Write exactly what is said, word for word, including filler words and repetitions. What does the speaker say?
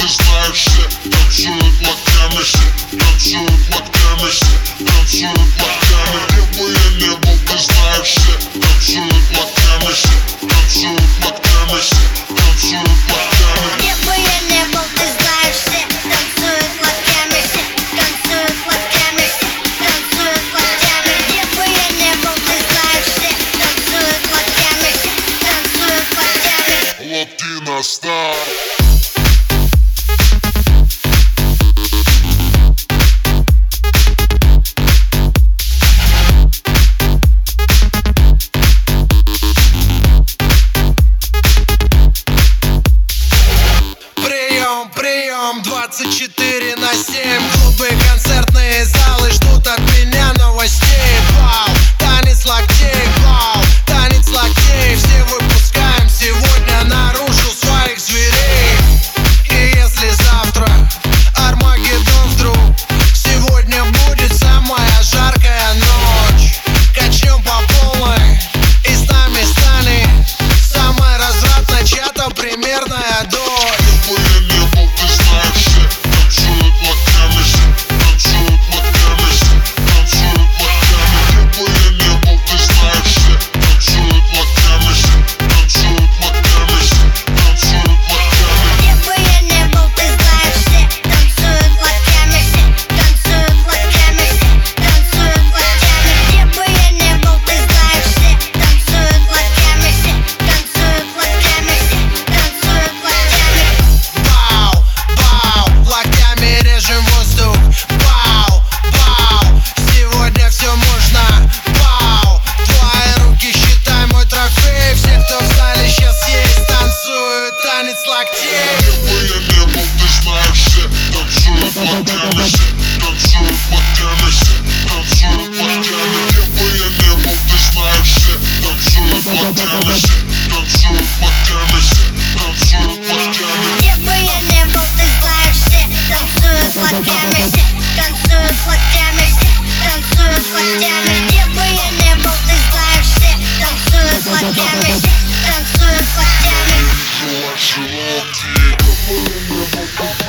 ты знаешь, все танцуют локтями, все танцуют локтями, все танцуют локтями. Где бы я не был, ты знаешь, все танцуют локтями, все танцуют локтями, все танцуют локтями. Где бы я не был, ты знаешь, все танцуют локтями, все танцуют локтями, все танцуют локтями. Где бы я не был, ты знаешь, все танцуют локтями, все танцуют локтями. Локти на старт. двадцать четыре на семь. Клубы, концертные залы ждут от меня новостей. Вау, танец локтей, вау, танец локтей. Все выпускаем сегодня наружу своих зверей. И если завтра Армагеддон вдруг, сегодня будет самая жаркая ночь. Качнем по полной, и с нами станет самая развратная чья-то примерная дочь. Где бы я не был, ты знаешь, все танцуют локтями, все танцуют локтями, все танцуют локтями. Где бы я не был, ты знаешь, все танцуют локтями, все танцуют локтями, все танцуют локтями. Где бы я не был, ты знаешь, все танцуют локтями, все танцуют локтями, все танцуют локтями. Где бы я не был, ты знаешь, все танцуют локтями, все танцуют локтями. Желаешь локти?